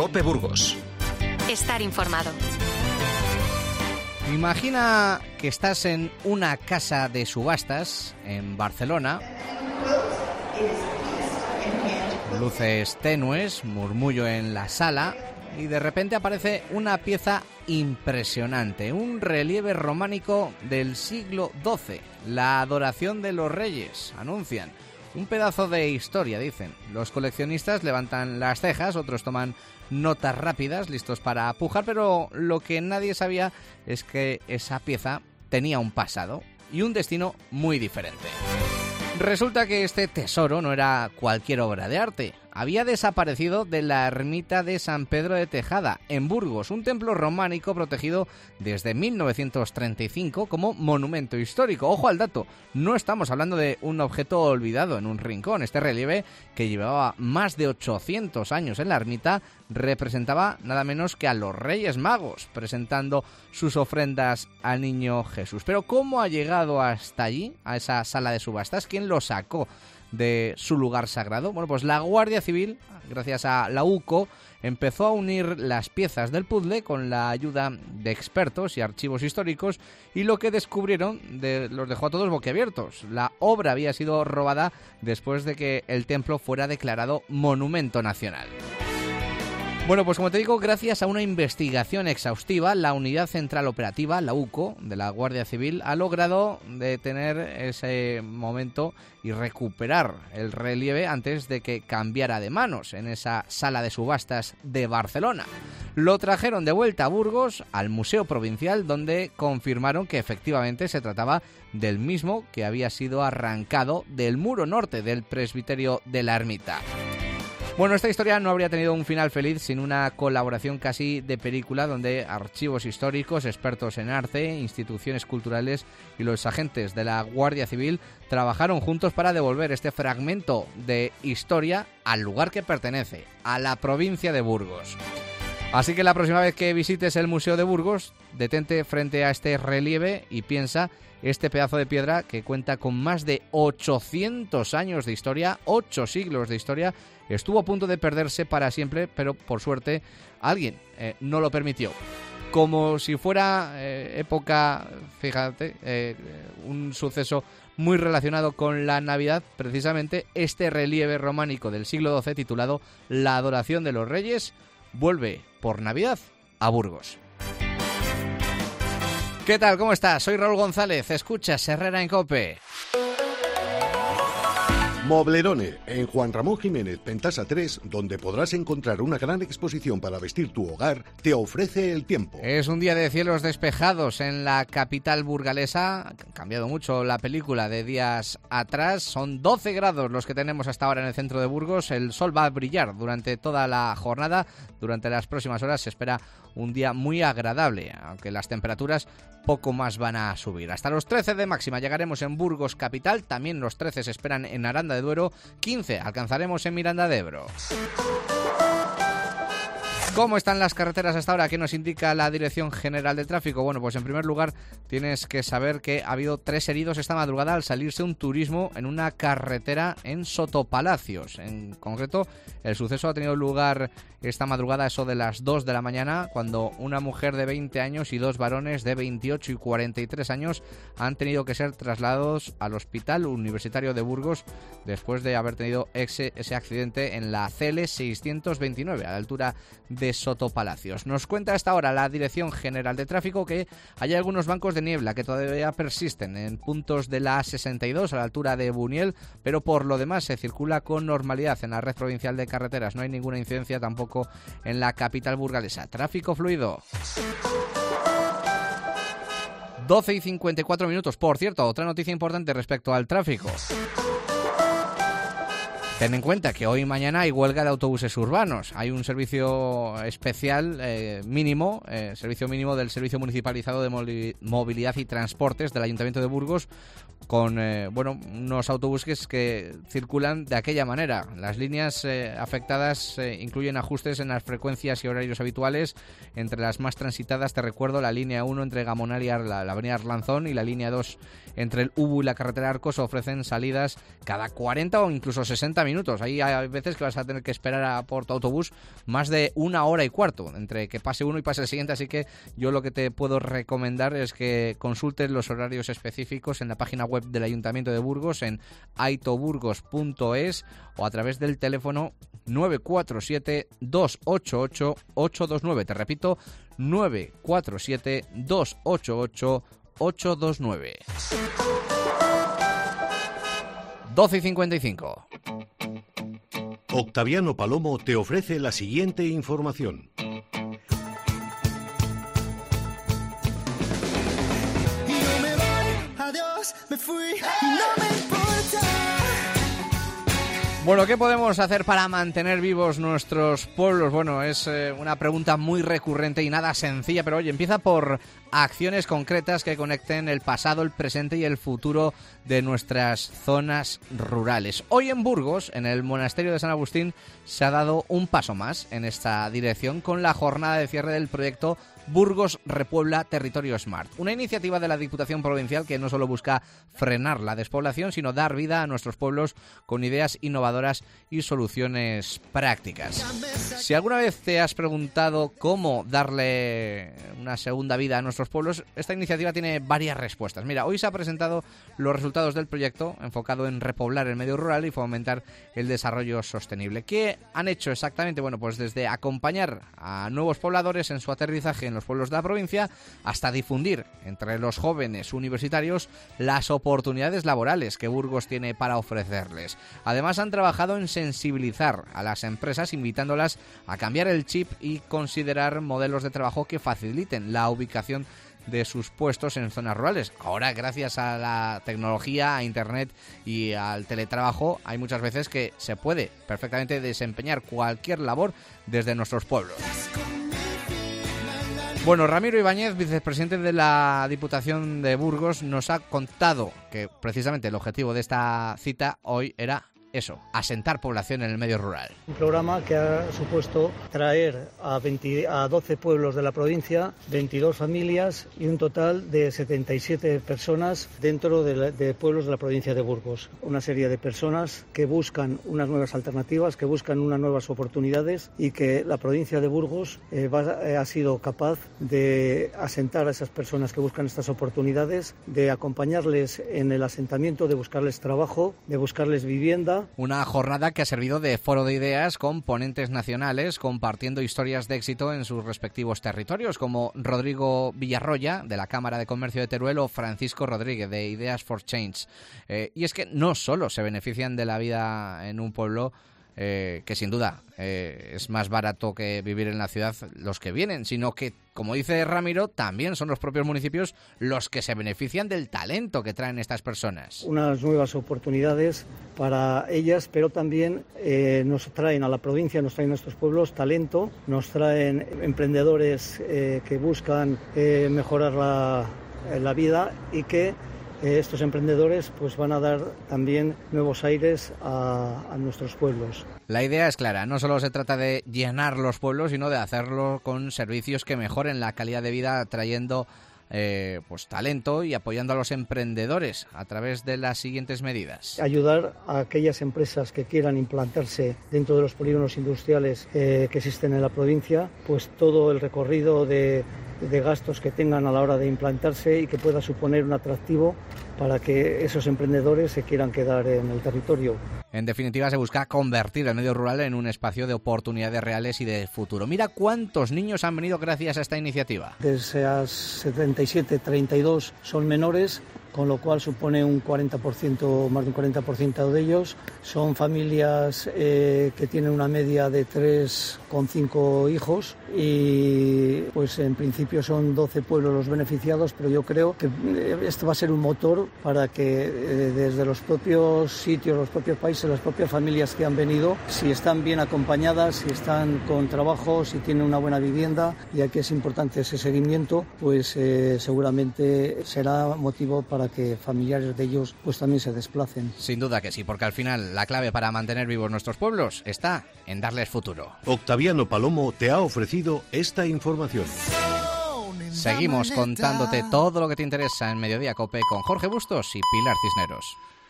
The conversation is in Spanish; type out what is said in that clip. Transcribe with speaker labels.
Speaker 1: COPE Burgos.
Speaker 2: Estar informado.
Speaker 3: Imagina que estás en una casa de subastas en Barcelona. Luces tenues, murmullo en la sala y de repente aparece una pieza impresionante, un relieve románico del siglo XII, la adoración de los reyes, anuncian. Un pedazo de historia, dicen. Los coleccionistas levantan las cejas, otros toman notas rápidas, listos para pujar, pero lo que nadie sabía es que esa pieza tenía un pasado y un destino muy diferente. Resulta que este tesoro no era cualquier obra de arte. Había desaparecido de la ermita de San Pedro de Tejada, en Burgos, un templo románico protegido desde 1935 como monumento histórico. Ojo al dato, no estamos hablando de un objeto olvidado en un rincón. Este relieve, que llevaba más de 800 años en la ermita, representaba nada menos que a los Reyes Magos, presentando sus ofrendas al niño Jesús. Pero ¿cómo ha llegado hasta allí, a esa sala de subastas? ¿Quién lo sacó de su lugar sagrado? Bueno, pues la Guardia Civil, gracias a la UCO, empezó a unir las piezas del puzzle con la ayuda de expertos y archivos históricos, y lo que descubrieron los dejó a todos boquiabiertos. La obra había sido robada después de que el templo fuera declarado Monumento Nacional. Bueno, pues como te digo, gracias a una investigación exhaustiva, la Unidad Central Operativa, la UCO, de la Guardia Civil, ha logrado detener ese momento y recuperar el relieve antes de que cambiara de manos en esa sala de subastas de Barcelona. Lo trajeron de vuelta a Burgos, al Museo Provincial, donde confirmaron que efectivamente se trataba del mismo que había sido arrancado del muro norte del presbiterio de la ermita. Bueno, esta historia no habría tenido un final feliz sin una colaboración casi de película, donde archivos históricos, expertos en arte, instituciones culturales y los agentes de la Guardia Civil trabajaron juntos para devolver este fragmento de historia al lugar que pertenece, a la provincia de Burgos. Así que la próxima vez que visites el Museo de Burgos, detente frente a este relieve y piensa: este pedazo de piedra, que cuenta con más de 800 años de historia, 8 siglos de historia, estuvo a punto de perderse para siempre, pero por suerte alguien no lo permitió. Como si fuera época, fíjate, un suceso muy relacionado con la Navidad, precisamente este relieve románico del siglo XII, titulado La Adoración de los Reyes, vuelve por Navidad a Burgos. ¿Qué tal? ¿Cómo estás? Soy Raúl González. Escuchas Herrera en COPE.
Speaker 4: Moblerone, en Juan Ramón Jiménez, Pentasa 3, donde podrás encontrar una gran exposición para vestir tu hogar, te ofrece el tiempo.
Speaker 3: Es un día de cielos despejados en la capital burgalesa. Ha cambiado mucho la película de días atrás. Son 12 grados los que tenemos hasta ahora en el centro de Burgos. El sol va a brillar durante toda la jornada. Durante las próximas horas se espera un día muy agradable, aunque las temperaturas poco más van a subir. Hasta los 13 de máxima llegaremos en Burgos capital. También los 13 se esperan en Aranda de Duero, 15 alcanzaremos en Miranda de Ebro. ¿Cómo están las carreteras hasta ahora? ¿Qué nos indica la Dirección General de Tráfico? Bueno, pues en primer lugar tienes que saber que ha habido 3 heridos esta madrugada al salirse un turismo en una carretera en Sotopalacios. En concreto, el suceso ha tenido lugar esta madrugada, eso de las 2 de la mañana, cuando una mujer de 20 años y 2 varones de 28 y 43 años han tenido que ser trasladados al Hospital Universitario de Burgos después de haber tenido ese accidente en la CL 629, a la altura de Sotopalacios. Nos cuenta a esta hora la Dirección General de Tráfico que hay algunos bancos de niebla que todavía persisten en puntos de la A62 a la altura de Buniel, pero por lo demás se circula con normalidad en la red provincial de carreteras. No hay ninguna incidencia tampoco en la capital burgalesa. Tráfico fluido. 12 y 54 minutos. Por cierto, otra noticia importante respecto al tráfico. Ten en cuenta que hoy y mañana hay huelga de autobuses urbanos. Hay un servicio especial mínimo, servicio mínimo del Servicio Municipalizado de Movilidad y Transportes del Ayuntamiento de Burgos, con unos autobuses que circulan de aquella manera. Las líneas afectadas incluyen ajustes en las frecuencias y horarios habituales. Entre las más transitadas, te recuerdo, la línea 1 entre Gamonal y la avenida Arlanzón, y la línea 2 entre el Ubu y la carretera Arcos ofrecen salidas cada 40 o incluso 60 minutos. minutos. Ahí hay veces que vas a tener que esperar por tu autobús más de 1 hora y cuarto, entre que pase uno y pase el siguiente, así que yo lo que te puedo recomendar es que consultes los horarios específicos en la página web del Ayuntamiento de Burgos, en aitoburgos.es, o a través del teléfono 947-288-829. Te repito, 947-288-829. 12:55.
Speaker 4: Octaviano Palomo te ofrece la siguiente información.
Speaker 3: Bueno, ¿qué podemos hacer para mantener vivos nuestros pueblos? Bueno, es una pregunta muy recurrente y nada sencilla, pero oye, empieza por acciones concretas que conecten el pasado, el presente y el futuro de nuestras zonas rurales. Hoy en Burgos, en el Monasterio de San Agustín, se ha dado un paso más en esta dirección con la jornada de cierre del proyecto Burgos Repuebla Territorio Smart, una iniciativa de la Diputación Provincial que no solo busca frenar la despoblación, sino dar vida a nuestros pueblos con ideas innovadoras y soluciones prácticas. Si alguna vez te has preguntado cómo darle una segunda vida a nuestros pueblos, esta iniciativa tiene varias respuestas. Mira, hoy se ha presentado los resultados del proyecto enfocado en repoblar el medio rural y fomentar el desarrollo sostenible. ¿Qué han hecho exactamente? Bueno, pues desde acompañar a nuevos pobladores en su aterrizaje en los pueblos de la provincia hasta difundir entre los jóvenes universitarios las oportunidades laborales que Burgos tiene para ofrecerles. Además, han trabajado en sensibilizar a las empresas, invitándolas a cambiar el chip y considerar modelos de trabajo que faciliten la ubicación de sus puestos en zonas rurales. Ahora, gracias a la tecnología, a Internet y al teletrabajo, hay muchas veces que se puede perfectamente desempeñar cualquier labor desde nuestros pueblos. Bueno, Ramiro Ibáñez, vicepresidente de la Diputación de Burgos, nos ha contado que precisamente el objetivo de esta cita hoy era eso, asentar población en el medio rural.
Speaker 1: Un programa que ha supuesto traer a 12 pueblos de la provincia, 22 familias y un total de 77 personas dentro de pueblos de la provincia de Burgos. Una serie de personas que buscan unas nuevas alternativas, que buscan unas nuevas oportunidades y que la provincia de Burgos ha sido capaz de asentar a esas personas que buscan estas oportunidades, de acompañarles en el asentamiento, de buscarles trabajo, de buscarles vivienda.
Speaker 3: Una jornada que ha servido de foro de ideas con ponentes nacionales compartiendo historias de éxito en sus respectivos territorios, como Rodrigo Villarroya, de la Cámara de Comercio de Teruel, o Francisco Rodríguez, de Ideas for Change. Y es que no solo se benefician de la vida en un pueblo, que sin duda es más barato que vivir en la ciudad los que vienen, sino que, como dice Ramiro, también son los propios municipios los que se benefician del talento que traen estas personas.
Speaker 1: Unas nuevas oportunidades para ellas, pero también nos traen a la provincia, nos traen a estos pueblos talento, nos traen emprendedores que buscan mejorar la vida y que estos emprendedores pues van a dar también nuevos aires a nuestros pueblos.
Speaker 3: La idea es clara, no solo se trata de llenar los pueblos, sino de hacerlo con servicios que mejoren la calidad de vida, trayendo pues talento y apoyando a los emprendedores a través de las siguientes medidas.
Speaker 1: Ayudar a aquellas empresas que quieran implantarse dentro de los polígonos industriales que existen en la provincia, pues todo el recorrido de gastos que tengan a la hora de implantarse y que pueda suponer un atractivo para que esos emprendedores se quieran quedar en el territorio.
Speaker 3: En definitiva, se busca convertir el medio rural en un espacio de oportunidades reales y de futuro. Mira cuántos niños han venido gracias a esta iniciativa.
Speaker 1: De esas 77, 32 son menores, con lo cual supone un 40%, más de un 40% de ellos. Son familias que tienen una media de 3,5 hijos y pues en principio son 12 pueblos los beneficiados, pero yo creo que esto va a ser un motor para que desde los propios sitios, los propios países, las propias familias que han venido, si están bien acompañadas, si están con trabajo, si tienen una buena vivienda, y aquí es importante ese seguimiento, pues seguramente será motivo para que familiares de ellos pues también se desplacen.
Speaker 3: Sin duda que sí, porque al final la clave para mantener vivos nuestros pueblos está en darles futuro.
Speaker 4: Octaviano Palomo te ha ofrecido esta información.
Speaker 3: Seguimos contándote todo lo que te interesa en Mediodía COPE con Jorge Bustos y Pilar Cisneros.